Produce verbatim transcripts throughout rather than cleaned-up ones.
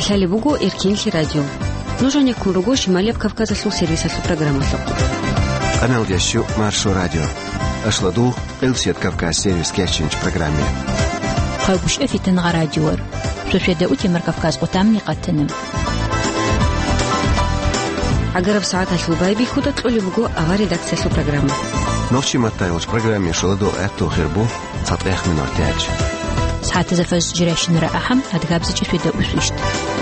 Алхали бугу Иркинли радио. Нужен я куругу Шималев Кавказа су сервиса су программа. Канал Ящу Маршу радио. Ашладу Элсет Кавказ сервис Керченч программе. خاوش أفيتن غراديور سوشيدا أوتي مركفكاز قطامي قتنم عقرب ساعات الشوبايبي خدت لولي بقو أغا редакция су программа. نوشي متايلش программе شلدو أتو خيربو تطريخ من أرتاج. ساعات زفاز جراشن رأحم أدقابزة سويدا أوسوشت.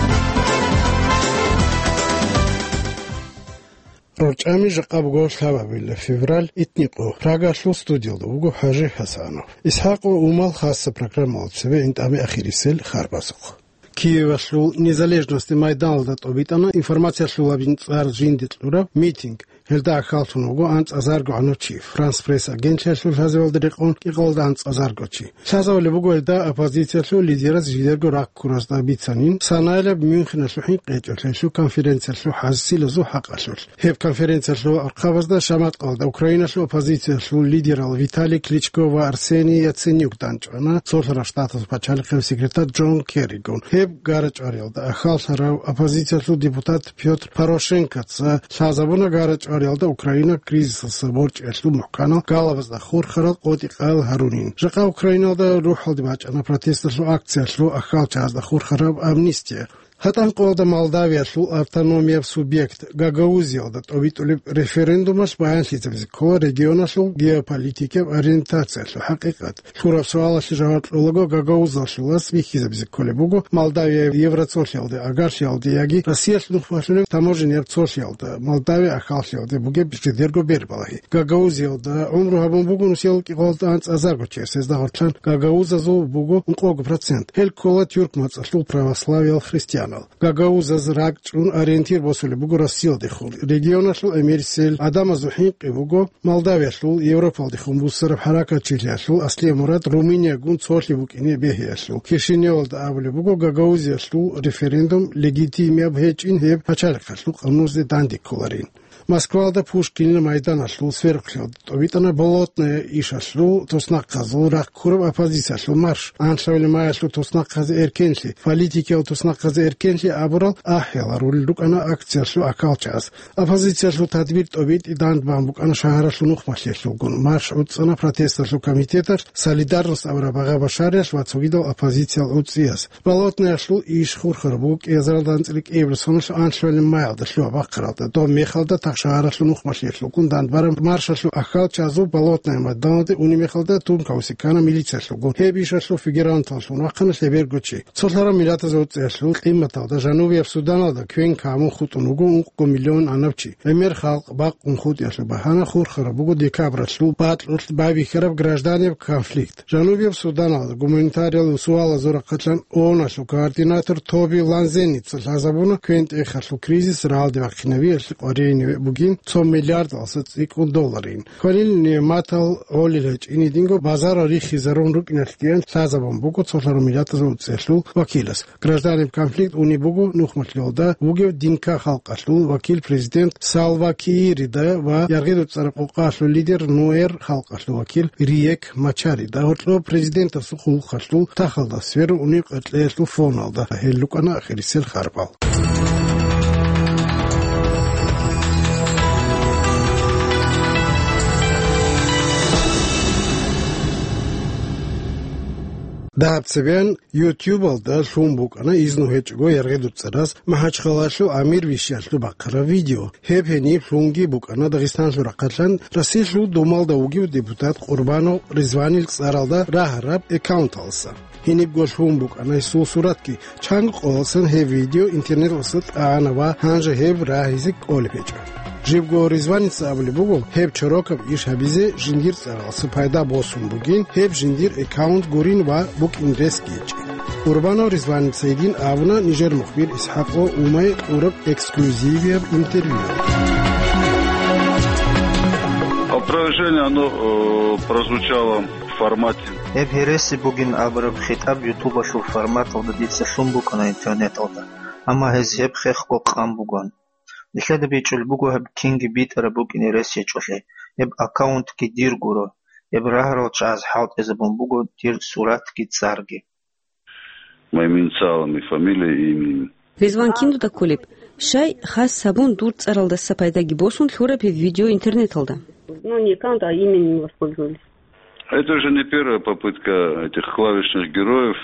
رجعمي جقاب قوش لابابيل فيفرال اتنقو راقا شلو ستوديو دو وقو حاجي حسانو إسحاقو ومال خاصة программа سبي انت أمي أخيري سيل خارباسق Киева шло незалежности Майдана обитана информация шла в Жиндит лура митинг Хелда Халтуногу анц азарго анучи Франс пресс агенция шло фазевал дирекон иголда анц азаргочи Шазавли буго элда оппозиция шло лидера жидерго раккурас да бицанин санайла Мюнхен шло хинqeჭ шло конференция шло хазсил зу хақашул хеб конференция шло арқавазда шамат қалда Украина шло оппозиция шло лидерал Виталий Кличко ва Арсений Яценюк данчана Солсара штатус пачалқев секретар Джон Керригон Гарач Ариалда Ахалсара оппозиция депутат Петр Порошенко Шазабуна Гарач Ариалда Украина кризис борч эшлу мокано галавазда хурхарал qoти qal Харунин Жаqa Украинада рухалди бачана протестерлу акцияшлу Ахалчазда хурхарал амнистия Хатан qoda Молдавия шлу автономия субъект Гагаузиалда обитулиб референдумаш баяншлицевзи ко региона шлу геополитике ориентация шлу хақиқат шура суала шижават лого Гагауза шлу свихизебзи колебуго Молдавия евроцошиалде агаршиалде яги Россия шлу фашуле таможенер цошиалде Молдавия ахалшиалде буге бишдерго бербалахи Гагаузиалда умру хабун буго нусел қиғалда анц азарго чесез да хорчан Гагауза зу буго нқог процент хел кола тюркмац шлу православие христиан Гагауза зрак чун ориентир босуле буго Россия дехул региона шлу эмерсел адама зухин буго Молдавия шлу Европа дехул бусар харака чилия шлу асли мурат Румыния гун цошли букине бехия шлу Кишинев да авле буго Гагаузия шлу референдум легитимия бхечин хеб пачалка шлу қанузе данди коларин Москвада Пушкин Майдана шлу сверхлёд обитана болотная иша шлу тоснак казу раккуров оппозиция шлу марш аншавли мая шлу тоснак казы эркеншли политики тоснак казы эркеншли абурал ахела руллук ана акция шлу акалчас оппозиция шлу тадбирт обит и дан бамбук ана шахара шлу нухмашле шлу гун марш уцана протеста шлу комитетар солидарность абрабага башария швацугидал оппозиция уциас болотная шлу иш хурхарбук езраданцлик эвлсон шлу аншавли мая да шлу бакралда до мехалда Шарашлу нухмашлешлу кундан барам маршашлу ахал чазу болотная мадданды унимехалда тункаусикана милицияшлу гон хебишашлу фигеранталшлу нахана шебергочи цолара милата зоцяшлу қиматалда жанубия суданалда квен каму хутунугу унқу миллион анавчи эмер халқ бақ унхут яшлу бахана хурхара бугу декабрашлу батл бави хераб граждане конфликт жанубия суданалда гуманитариал суала зора қачлан онашлу координатор Тоби Ланзеница лазабуна квент эхашлу кризис ралди вақинави яшлу орейни Bugün on milyar alsın doların. Kolil metal olilec inidingo bazar arih hizarun ruk inatliyen sazabon bugu solar milyatı zelslu vakilas. Гражданин konflikt uni bugu nuhmatlyoda bugu dinka halqaslu vakil prezident Salva Kiir da va yargı tutsarıp oqaslu lider Nuer halqaslu vakil Riek Machar da otlo prezident suqul qaslu taxalda sferu uni qatleslu fonalda hellukana axirisel xarbal. Дабцевен YouTube алда шумбук ана изнухечго яргедуцарас махачхалашу амир вишяшлу бақара видео хепени шунги бук ана Дагестан шурақатлан расишу домалда уги депутат Қурбанов Ризванил царалда рахараб аккаунт алса Хиниб гошумбук ана су суратки чанг олсан хе видео интернет осат анава ханжа хеб рахизик олипечо Живго Ризваница авлибугу хеб чороков иш хабизе жиндир царалсы пайда босун бугин хеб жиндир аккаунт гурин ва бук индрес гечи. Урбанов Ризваница един авна Нижер мухбир Исхако умай ураб эксклюзивия интервью. Опровержение оно э, прозвучало в формате. Хеб хереси бугин абраб хитаб ютуба шу формат алдадица шумбук на интернет алда. Ама хез хеб хехко қамбуган. Дихлада бечул бугу хаб кинги битара бук инересия чуле. Еб аккаунт ки дир гуро. Еб рахарал чаз хаут эзабон бугу дир сурат ки царги. Моими инициалами, фамилией и именем. Резван кинду да кулип. Шай хас сабун дур царалда сапайдаги босун хурапи видео интернет алда. Ну, не аккаунт, а имени не воспользовались. Это уже не первая попытка этих клавишных героев.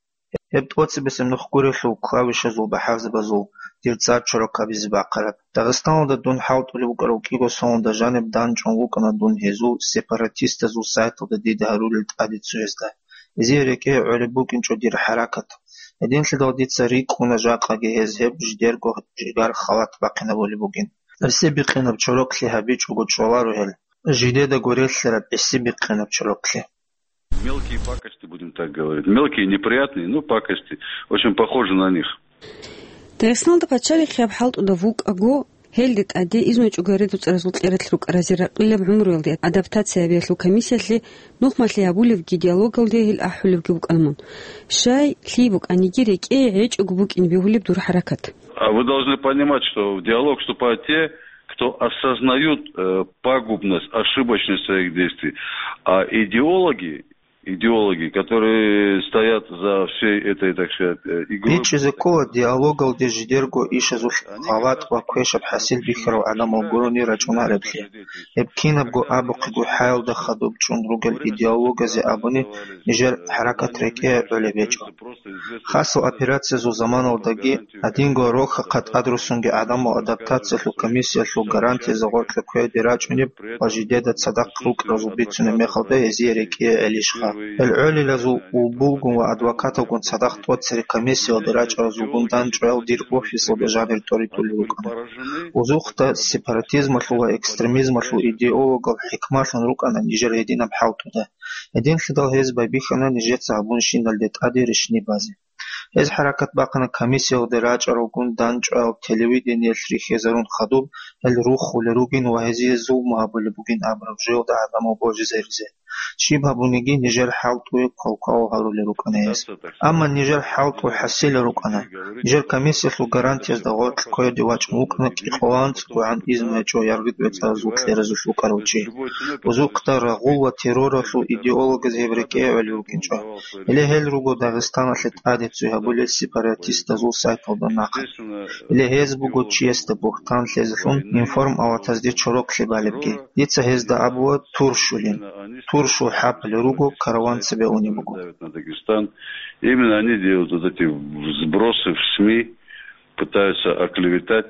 Ебтоци бесем нухкуриху клавиша зул бахавз базул. Дирца чорока бизбақараб. Дагестан да дун хаут ули букарукиго сон да жанеб дан чонлукана дун хезу сепаратиста зул сайта да дида харулит адицуезда. Изиреке ули букин чодир харакат. Един следал дица рик уна жаqa гехезеб ждерго жигар халат бақина боли бугин. Арсе биқинаб чорокли хабич угу чолару хел. Жиде да гореллера песси биқинаб чорокли. Мелкие пакости, будем так говорить. Мелкие, неприятные, но пакости. Очень похожи на них. Дагестанда пачали хяб халт удавук аго хелдит аде изноч угареду цразут эретлук разира илля умру елди адаптация биаслу комиссияли нухмасли абулевги диалогалди хил ахулевги бук алмон. Шай хлибук анигирек э эч угбук инбиулиб дур харакат. А вы должны понимать, что в диалог вступают те, кто осознают э, пагубность, ошибочность своих действий. А идеологи, идеологи, которые стоят за всей этой, так сказать, игрой... Вич языкова диалога лди жидерго иша зул халат ва квешаб хасил бихро адам алгурони рачуна ребхи. Эбкинаб го абук го хайл да хадуб чун ругел идеолога зе абуни нижер харакат реке ölе вечо. Хасу операция зу заман алдаги один го роха кат адрусунги адаму адаптация лу комиссия лу гарантия за гортле кве дирачуни пажиде да цадак рук разубицуне мехалде ези реке элишха. العلي لازو وبولغون وادوكاتوغون صداقت واتسري كميسيو دراج ازوغون دان جوال دير اوفيس ودجابر توريتولي وكان وزوختا سيباراتيزم لو اكستريميزم لو ايديولوجو حكمات روكانا نيجر يدينا بحاوتو ده ادين خدال هيز باي بيخنا نيجت صابون شينال ديت اديرشني بازي هز حركات باقنا كميسيو دراج اروغون دان جوال تلفزيون يلري خزرون خدوب الروخ ولروغين وهزي زو مابل بوغين ابرجو دا ادمو بوجزيرزي شبه بونيجي نيجر حاولتو كوكاو هارو لروكانيس اما نيجر حاولتو حسيل روكانا نيجر كميسيا لو غارانتيز دا غوت كوي دي واچ موكنا كي خوانت وعن اذن چو يارغت بتازوت لرزو كاروچي وزوقتا رغول وتيرور لو ايديولوج زيبريكي ولوكينچو الى هل روغو داغستان لت اديتسو هابول سيباراتيست زو سايتو دناق الى هيزبو غوچيست بوختان لزفون انفورم اواتاز دي چوروك لبالبگي ديتس هيز دا ابو تورشولين شو حاب لروغو караван себе у него. На Дагестан. Именно они делают вот эти сбросы в СМИ, пытаются оклеветать.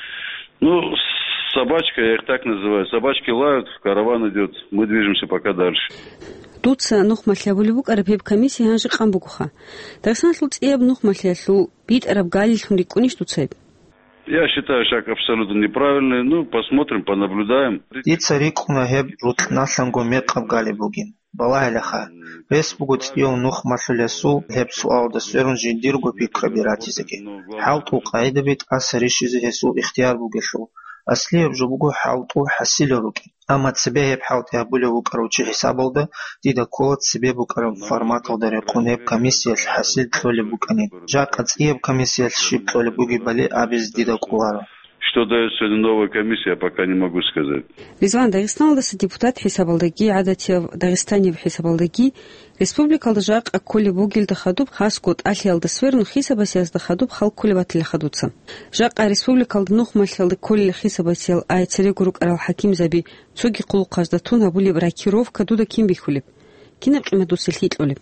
Ну, собачка, я их так называю. Собачки лают, караван идет. Мы движемся пока дальше. Тут нух маслявулюк арабеб комиссия ханжи камбукуха. Дагестан лут эб нух маслялу бит араб галил хунрикуниш туцеб. Я считаю, шаг абсолютно неправильный. Ну, посмотрим, понаблюдаем. И царик унахеб рутнасангу мекаб галибугин. Балайлаха. Бес бугут ел нух масулясу хеб суал да сверун жидиргу пикрабиратизеги. Халту кайда бит асаришизе хесу ихтияр бугешу. Асли бжубугу халту хасилеруки. Ама цебе хеб халти абулеву каручи хисабалда, дида колот себе букарам форматал да рекунеб комиссия хасил тлоли букани. Жак ациеб комиссия шип тлоли буги бали абиз дида кулара. Что дает сегодня новая комиссия, я пока не могу сказать. Резван Дагестан даса депутат хисабалдаги, адати в Дагестане в хисабалдаги, республика алжак акколи бугил дахадуб хаскот ахи алдасверну хисабасияз дахадуб халкули ватили хадуца. Жак а республика алднух мальхалды коли хисабасиял ай царегурук арал хаким заби цуги кулу каждатун абули ракировка дуда ким бихулиб. Кинак имаду сельхит олиб.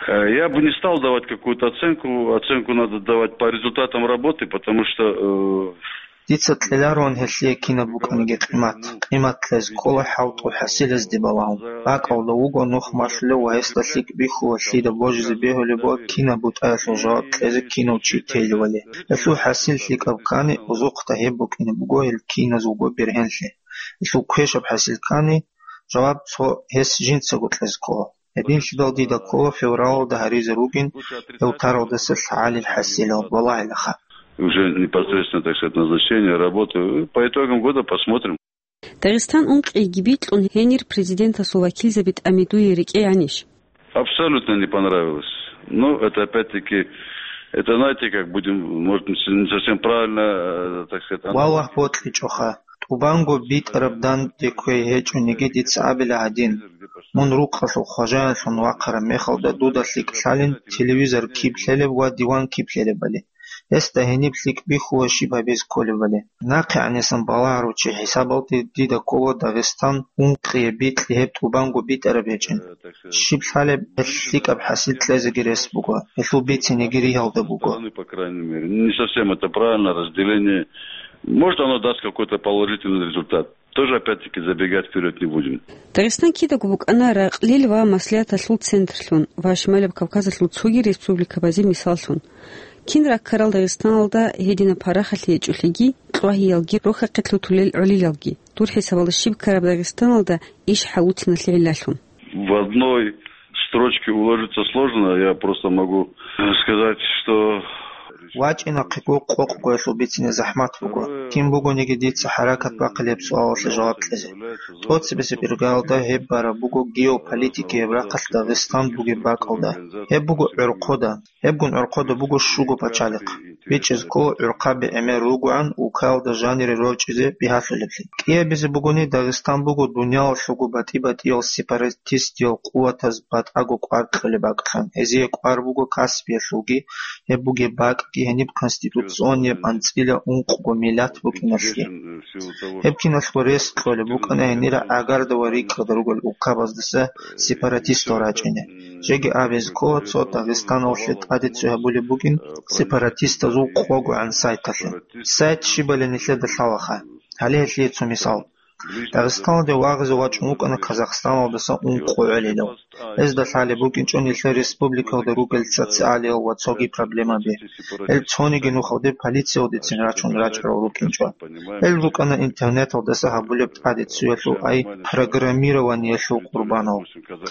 Я бы не стал давать какую-то оценку. Оценку надо давать по результатам работы, потому что... ديتس تلارون هسلي كينا بوكانيجي قيمات قيمات لز كل حوط وحسيلز دي بلاهم باك او لوغو نوخ ماشلو وهسلسليك بيخو وسيدا بوجز بيهو لبو كينا بوت ايسو جات لز كينا وشي تيلي ولي لسو حسيل سليك ابكاني وزوق تهيبو كينا بوغو الكينا زوغو بيرهنسلي لسو كويشب حسيل كاني جواب سو هس جنسا قوت لز كوه ابين شدال دي دا كوه فيورالو دا هريز روغين او تارو دا سلس عالي الحسيل والله لخا уже непосредственно, так сказать, назначение, работы. По итогам года посмотрим. Дагестан он эгибит он хенер президента Словакии забит Амидуи реке Аниш. Абсолютно не понравилось. Но это опять-таки, это знаете, как будем, может, не совсем правильно, так сказать. Валлах потли чоха. Тубанго бит рабдан деквей хечу негедит сабиля один. Мон рукхасу хажан сон вакара мехал да дуда слик салин телевизор киплеле ва диван киплеле бали. استهني بليك بيخو شبه بيز كولبالي ناقع عن سنبالار وشي حسابات دي دا كوو داغستان ونقي بيت لهب توبانغو بيت أربيجن شب حالة بليك أبحاسي تلازة جريس بوغو إثو بيت سنجري هالدا بوغو. Не совсем это правильно разделение. Может, оно даст какой-то положительный результат. Тоже, опять-таки, забегать вперед не будем. Дагестан кида губук анара лилва маслята слуд центрлун вашмалеб Кавказа слуд суги республика бази мисалсун. Кинра карал Дагестаналда едина парахали ечулиги тлахиялги роха қитлутулил улилялги. Тур хисабал шиб караб Дагестаналда иш халутина тлилялун. В одной строчке уложиться сложно. Я просто могу сказать, что واجئنا قيقو قوق قويسو بيتين زحمات بوغو كين بوغو نيجي حركة باقلب سؤال جواب تلزي توت سبسي برغال دا هب بارا بوغو جيو بوليتيكي براقل داغستان بوغي باقل دا هب بوغو عرقو دا هب گون عرقو دا بوغو شوغو بچالق بيچز كو عرقاب امي روغو عن وكاو دا جانيري روچيزي بيهاتلو لبلي كيه بيزي بوغوني داغستان بوغو دنيا وشوغو باتي باتي يو سيباراتيست يو قواتاز بات اغو قوارقلي باقخان هزي قوار بوغو كاسبي شوغي هب بوغي باق هنيب конституционные панциля унқго миллат букинасли хепкинас хорес коле букана нира агарда вари кадругол уқабаздаса сепаратист орачене жеги авез ко цо Дагестан ошлет адицу були букин сепаратист зу қого ан сайтатле сайт шибалени леда шалаха хале хли цу мисал Дагестан де вагыз вачунук ана Казахстан одаса унқо алело Ez da sale bugün çon ilse respublika da rugel sotsiali o watsogi problema be. El çoni genu xode politsiya odetsin raçon raçro rukinçwa. El rukana internet odasa habulep adetsiyelu ay programирование шо qurbanov.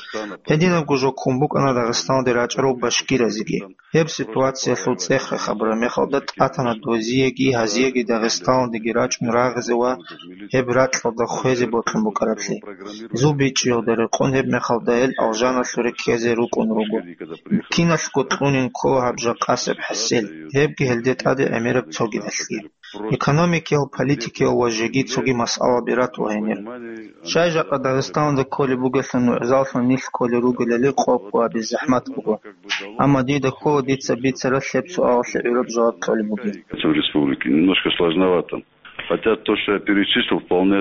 Hedina gujo kumbuk ana Dagestan de raçro bashkira zigi. Hep situatsiya şo tsex xabrame xodat atana doziyegi haziyegi Dagestan de giraçon ragzewa hep ratlo da khwezi botlum bukarapli. Zubiçyo der qon hep mexalda el جانا شركة زيروك ونروجو كينا سكوترونين كو هبجا قاسب حسيل هبكي هلدت عدي أمير بتوغي أسلي economic و political وجيجي تسوغي مسألة بيرات وهينير شايجا قد داغستان دا كولي بوغسن وعزالفن نيل كولي روغو للي قوب وبالزحمات بوغو أما دي دا كو دي تسبيت سرسلب سؤال سعيرب جواب كولي بوغي в республике немножко сложновато. Хотя то, что я перечислил, вполне,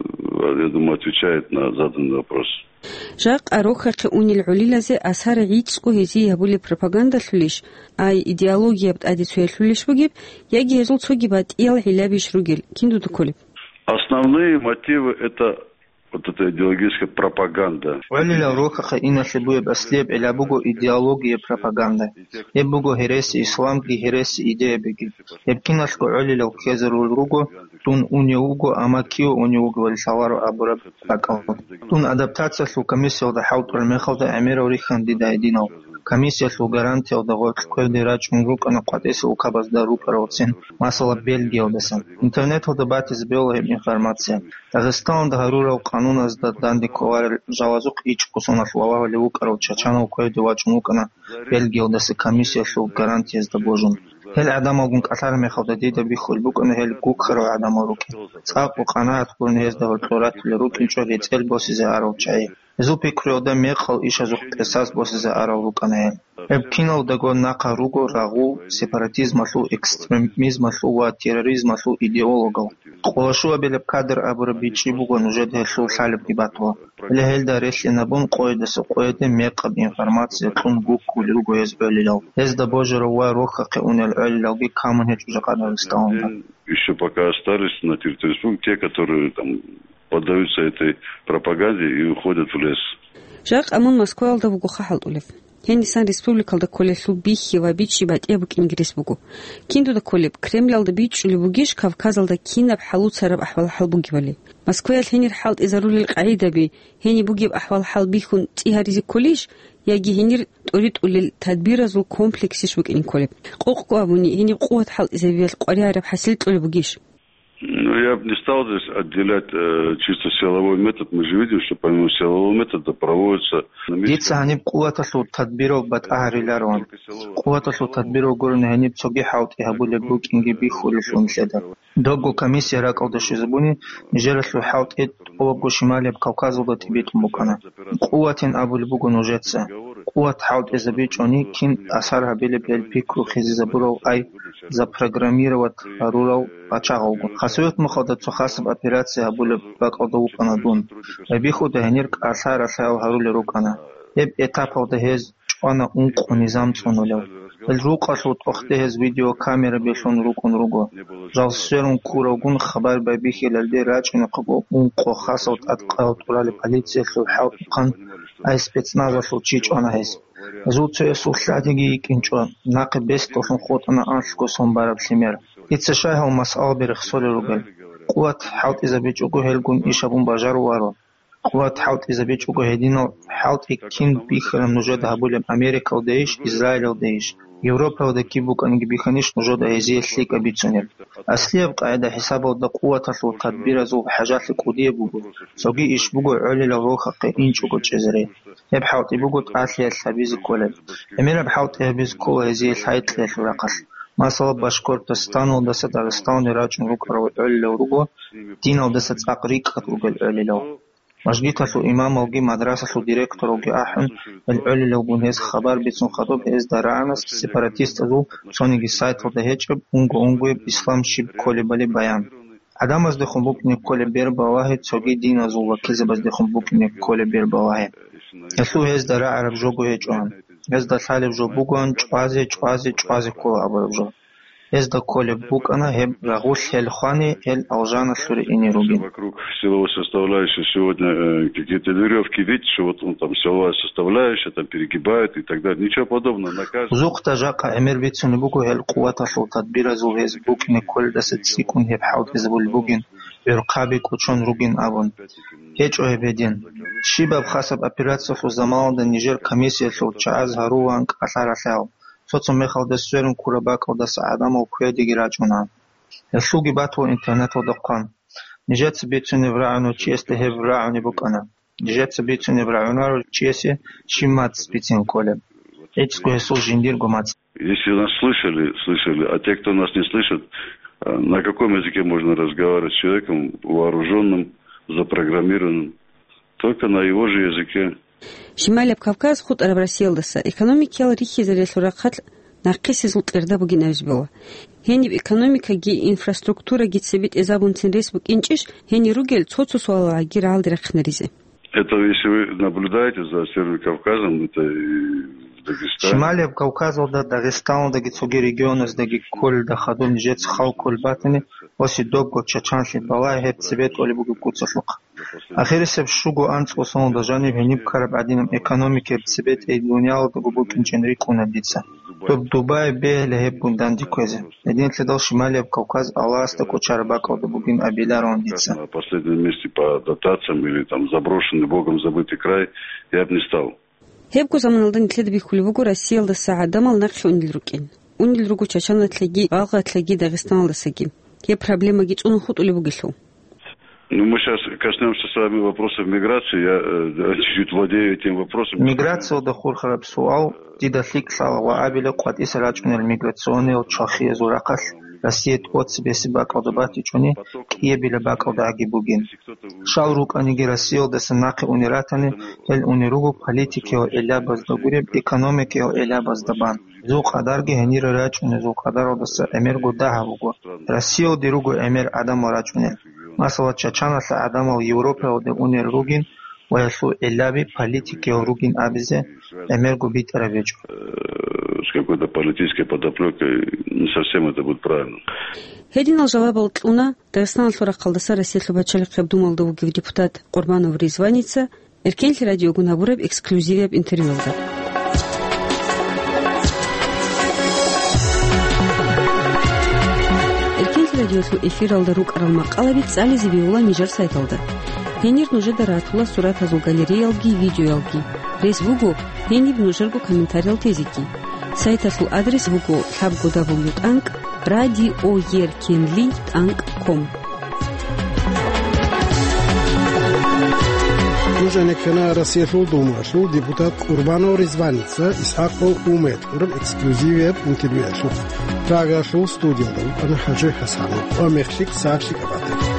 я думаю, отвечает на заданный вопрос. Жак ароха унил улилазе асар ицку хези ябули пропаганда лулиш ай идеология адицуя лулиш бугиб яги езул цугибат ил хилабиш ругел кинду дуколиб. Основные мотивы это вот эта идеологическая пропаганда. Улила роха хаина шибуя баслеб эля буго идеология пропаганда. Е буго хереси ислам ки хереси идея беги. Ебкинашко улила кезерул руго тун униуго амакио униуго валсаваро абураб бакал. Тун адаптация су комиссия да хаутур мехалда амира урихан дидайдинов. Комиссия су гарантия да гол дирач мурук ана qatesi ukabaz da rup roцен масала Бельгия одасан. Интернет да бат избела информация. Дагестан да харура канун да данди ковар жалазук ич кусона слова левук ро чачана кой да вачмук ана Бельгия одаса комиссия су гарантия да божун. هل عدم أقول كثر من خدادي ده بيخل بكون هل كوك خرو عدم أروكي ساق وقناعة كون هز ده الطورات لروكي إن شاء الله يتقل بس إذا أروك شيء زو بيكرو ده ميخل إيش أزوق أساس بس إذا أروك أنا ابكينو ده قول ناقة روكو راغو سيباراتيزم سو إكستريميزم سو وتيروريزم سو إيديولوجو قواشوا بالبكادر أبو ربيتشي بقول نجد هسو سالب دباتوا لهل ده ريش نبون قوي ده سقوي ده ميقب إنفورماتيا كون جوكو لروكو يزبالي لو هز ده بوجر وروخ قيون العلوي كامن هيك جقنا استوعبنا. Еще пока остались на территории республики те, которые там поддаются этой пропаганде и уходят в лес. Жак амон Москва алда бугу хахал улев. Хендисан республикалда колесу бихи ва бичи бат ебук ингрис бугу. Кинду да колеб Кремль алда бичи либугиш Кавказ алда кинаб халут сараб ахвал хал буги вали. Москва хенир халт изарул القاعده بي هني буги ахвал хал бихун тиҳаризи колиш яги хенир торит улил тадбиразул комплексиш буг ин колеб. Қоқ қуабуни хени қуат хал изавил қори араб хасил толе бугиш. Ну, я бы не стал здесь отделять э, чисто силовой метод. Мы же видим, что помимо силового метода проводится... Дица они قوة سو تدبيرو بات أهري لارون قوة سو تدبيرو قرن هني بتوجي حاوت يهبول بوك إنجي بيخول شون شدا دوغو كميسيا راك أو دشيزبوني نجرة سو حاوت إد قوة بو شمالي بكوكاز ودا تبيت مكانا قوة أبو لبوغو نوجتسا قوة حاوت إذا بيجوني كين أثرها بيلي بيل بيكرو خيزي زبورو أي запрограммировать рурал ачагаугун. Хасует мухада цухасаб операция абуле бакалдау канадун. Эбиху дагенирк асар асал харули рукана. Эб этапал дагез чуана унку низам цунуляв. الروق صوت أختهز فيديو كاميرا بيشون روكون روغو جالسيرون كوروغون خبر ببيخي للدي راج نقبو أنقو خاصوت أتقاو طولالي باليتسي خلحاو قن أي سبيتنازا صوت شيج أنا هز زود سيسو سلاديجي كنشو ناقب بيست طولن خوت أنا أنشكو صنبارا بسيمير يتسشاها ومسأل برخصولي روغل قوة حاوت إذا بيجوغو هلقون إيشابون باجارو وارو قوة حاوت إذا بيجوغو هدينو حاوت إكين بيخلم نجود هبولم أمريكا وديش إسرائيل وديش Европа ودكي بوك أنجي بيخنيش نجود هزي السليك أبيتسونير أصلي قاعدة حسابه ودا قوة تصل تدبير زو حاجات لكودية بوجو سوقي إيش بوجو علي لروخ قين شوكو تجزري يبحاوت بوجو تعاثلي الحبيز كولد أمير بحاوت هبيز كو هزي الحيط ليش ورقص ما صاب باشكور تستان ودست دارستان راج نروك رو علي لروجو دين ودست أقريك كتوجل علي لو مجديت سو إمام وجي مدرسة سو ديريكتور وجي أحن العلي لو بنهز خبر بيتون خطوب هز درانس سيباراتيست زو سونيجي سايت ودهجب أنجو أنجو بإسلام شيب كل بالي بيان عدم از دخون بوك نكول بير بواهد سوغي دين زو وكيز بس دخون بوك نكول بير بواهد يسو هز درا عرب جوجو هجوان هز دا سالب جو بوغان چوازي چوازي چوازي كو عبر جو هز دا كول بوك أنا هب رغوش هالخاني هل أوجانا سوري إني روبين. Вокруг силовой составляющей сегодня э, какие-то веревки, видите, что вот он там силовая составляющая, там перегибает и так далее. Ничего подобного. На каждом... زوق تجاقة أمير بيتسون بوكو هالقوة تصل تدبير زو هز بوك نكول دست سيكون هب حاوت هزبول بوكين برقابي كوچون روبين أبون. هيج أوه بدين. شيباب خاصب أبيراتسو سو زمان دا نيجر كميسية سو چاز هروانك أثار ساو. صوت مخال دستورن كورباك ودس عدم وكويدي جراجونا. السوق باتو إنترنت ودقان. نجات بيتسون برعنو تشيست هب برعنو بوكانا. نجات بيتسون برعنو تشيست شيمات بيتسون كولب. Этику я слушаю индиргу мать. Если нас слышали, слышали, а те, кто нас не слышит, на каком языке можно разговаривать с человеком вооруженным, запрограммированным? Только на его же языке. شمال بكافكاز خود أرب رسيل دسا إقономикиял рихи заресурақат нақиси зулт эрда бугин авзбила. Хени экономика ги инфраструктура ги цебит эзабун ценрес бук инчиш хени ругел цоцу суала ги раал дирахнеризе. Это если вы наблюдаете за Северным Кавказом, это شمال Кавказ да Дагестан да ги цоги регионас да ги кол да хадум жец хал кол батани оси догго чачанши бала хеп цебет оли бугу куцаслук. آخر سب شوگو آنچ وسان داشتنی هنیب کار بعدیم اکونومیک بسیبت ایدونیال دو بو کنچنری کنه دیدسه. دو دوبای به لحب بودن دیکوزه. ندین تدال شمالی کاوکاز آلاست کوچار باکو دو بگیم ابیلارون دیدسه. На последнем месте по дотациям или там заброшенный богом забытый край я бы не стал. هبكو زمانالدن تلد بيخولوغو راسيال دا ساعة مال نقل ундилрукен. ундилругу чачана тлеги ага тлеги Дагестан ласаги. Е проблема гич он ход улибугилу. Ну, мы сейчас коснемся с вами вопросов миграции. Я э, чуть-чуть владею этим вопросом. Миграция до хурхараб суал. Дида фиксала ваабиле квад исрачунер миграционный от шахи зуракас. Россия от себе себя калдабати чуни. Кие биле бакалдаги бугин. Шал рук аниги Россия да санаки униратани. Эл униругу политики о эля баздагуреб экономики о эля баздабан. زو قدر که هنی را راچونه زو قدر را دست امیر گو ده بگو رسیو دیروگو امیر آدم را راچونه مثلا چچان است آدم و یوروپا و دونی روگین و یسو الابی پالیتیکی و روگین آبیزه امیر گو بیت را ویچو. С какой-то политической подоплекой не совсем это будет правильно. هدين الجواب الطلونا درسنا الفرق قلدسا رسيل لباتشالق يبدو مالدو депутат Курбанов Ризваница эркен радио гунабураб эксклюзивияб интервьюлда. радиосу эфир алда рук арал мақалавит цали зивиула нижер сайт алда. Хенир нужер даратула сурат азу галерея алги видео алги. Рейс вугу хенир нужергу комментарий ал тезики. Сайт асу адрес вугу хабгу дабл танк радиоеркенли танк ком. Нуженекена рассеял дома, шел депутат Курбанов Ризваница, Исхаков Умет, урам эксклюзивият интервью. Прага шел студия, она Хаджи Хасанов, а Мехшик Саршик Абатов.